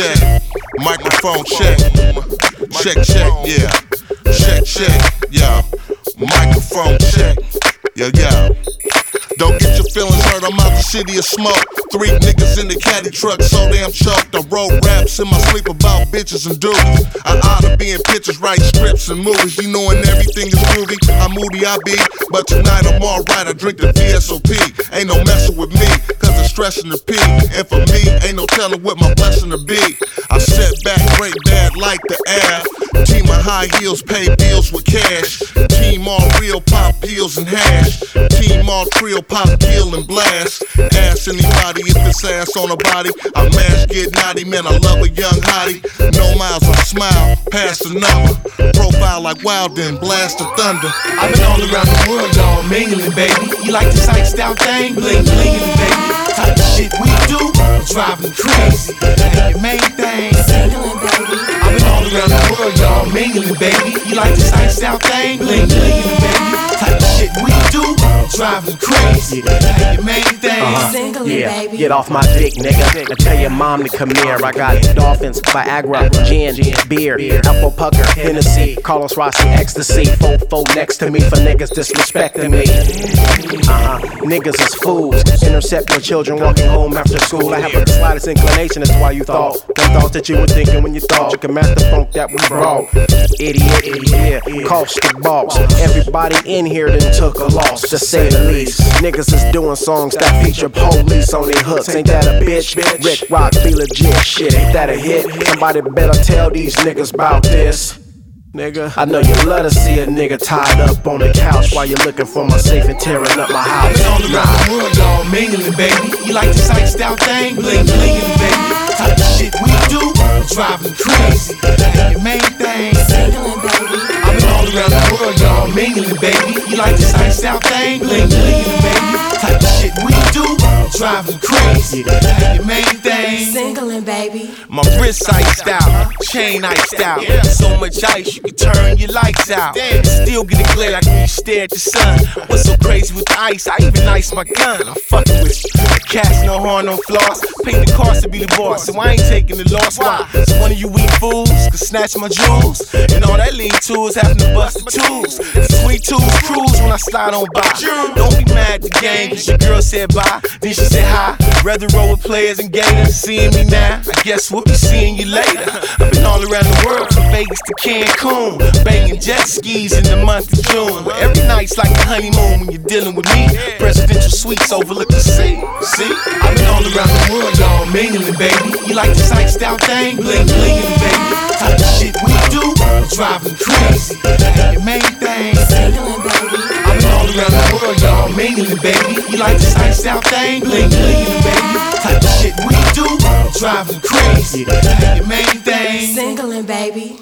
check. Microphone check. Check, check, yeah. Check, check, yeah. Microphone check. Yeah, yeah. Don't get your feelings hurt, I'm out the city of smoke. 3 niggas in the caddy truck, so damn choked. I wrote raps in my sleep about bitches and dudes. I ought to be in pictures, write scripts and movies. You knowing everything is groovy, how moody I be. But tonight I'm alright, I drink the VSOP. Ain't no messing with me, cause it's stressing the P. And for me, ain't no telling what my blessing to be. I set back, break bad like the Av. Team of high heels, pay bills with cash. Team all real, pop pills and hash. Team all trio, pop, kill and blast. Ask anybody if it's ass on a body. I mash, get naughty, man, I love a young hottie. No miles, I smile, pass the number. Profile like Wild, then blast the thunder. I've been all around the world, y'all mingling, baby. You like this iced out thing? Bling, blingin', baby. Type of shit we do, driving crazy. Ain't your main thing. Singling, baby. I've been all around the world, y'all mingling, baby. You like this iced out thing? Bling, blingin', baby. Type of shit we do, driving crazy. Ain't your main thing. Singling, baby. Get off my dick, nigga. And tell your mom to come here. I got Dolphins, Viagra, gin, beer, apple pucker, Hennessy, Carlos Rossi, ecstasy. Fofo next to me for niggas disrespecting me. Niggas is fools. Intercept your children walking home after school. I haven't the slightest inclination as to why you thought that you were thinking when you thought you could match the funk that we brought. Idiot, yeah, cost the boss. Everybody in here done took a loss, to say the least. Niggas is doing songs that feature police on their hooks. Ain't that a bitch? Rick Rock be legit. Shit, ain't that a hit? Somebody better tell these niggas about this. Nigga, I know you love to see a nigga tied up on the couch while you're looking for my safe and tearing up my house. I've been all around the world, y'all mingling, baby. You like this iced out thing? Bling, blingin', baby. Type of shit we do, driving crazy. Ain't your main thing. Singling, baby. I've been all around the world, y'all mingling, baby. You like this iced out thing? Bling, blingin', baby. Type of shit we do, driving crazy. Ain't your main thing. Singling, baby. My wrist iced out, chain iced out. So much ice you can turn your lights out. Still get it clear like when you stare at the sun. What's so crazy with the ice? I even ice my gun. I'm fucking with you. Cats, no horn, no floss. Pay the cost to be the boss, so I ain't taking the loss. Why? So one of you weak fools could snatch my jewels, and all that lead to is having to bust the tools. The 22s cruise when I slide on by. Don't be mad at the game, cause your girl said bye, then she said hi. Rather roll with players and gators. Seeing me now, I guess we'll be seeing you later. I've been all around the world, from Vegas to Cancun, banging jet skis in the month of June. Where every night's like a honeymoon when you're dealing with me. Presidential suites overlook the sea. See, I've been all around the world, y'all mingling, baby. You like this iced out thing? Bling, blingin', baby. Type of shit we do, driving crazy. Ain't your main thing. Singling, baby. I've been all around the world, y'all mingling, baby. You like this iced out thing? Bling, blingin', baby. Type of shit we do, driving crazy. Ain't your main thing. Singling, baby.